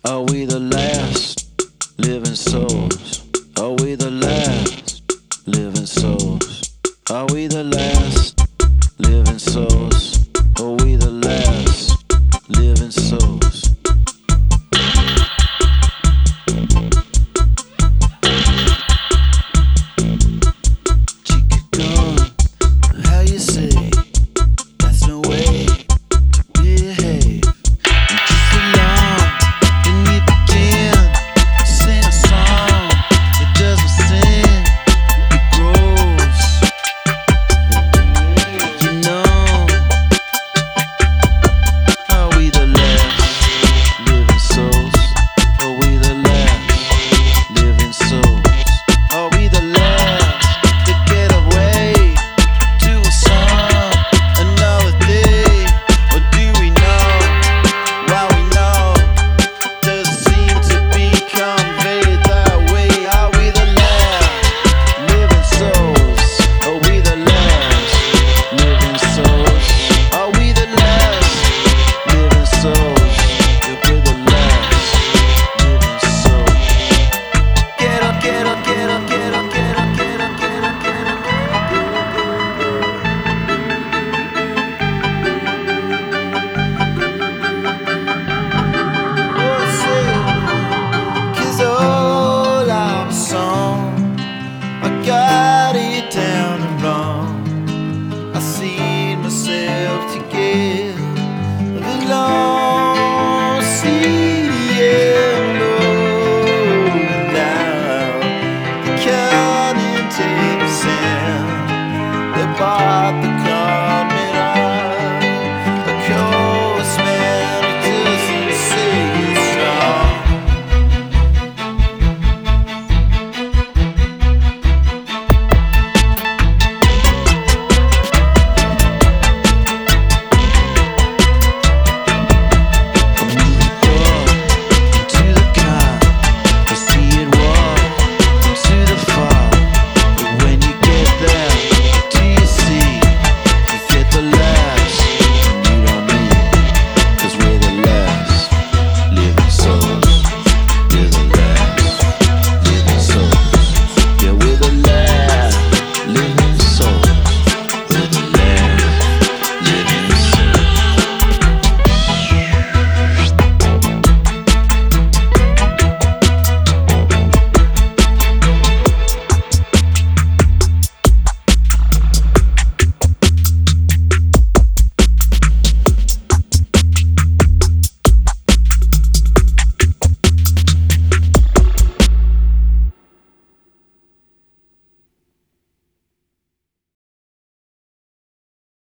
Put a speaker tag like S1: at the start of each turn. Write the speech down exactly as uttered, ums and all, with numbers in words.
S1: Are we the last living souls? Are we the last living souls? Are we the last living souls? Are we the last living souls? Chica gone, how you say? That's no way to behave. And just along, then you begin to sing a song that doesn't sing, it grows. You know, are we the last living souls? Are we the last living souls? Are we the last to get away to a song another day? Or do we know why we know? Does it seem to be conveyed that way? Are we the last living souls? Are we the last living souls? Are we the last living souls? If we're the last living souls. Get up, get up, get up, get up, get up, get up, get up, get up, What's it? 'Cause all our song, I got it down and wrong. I see myself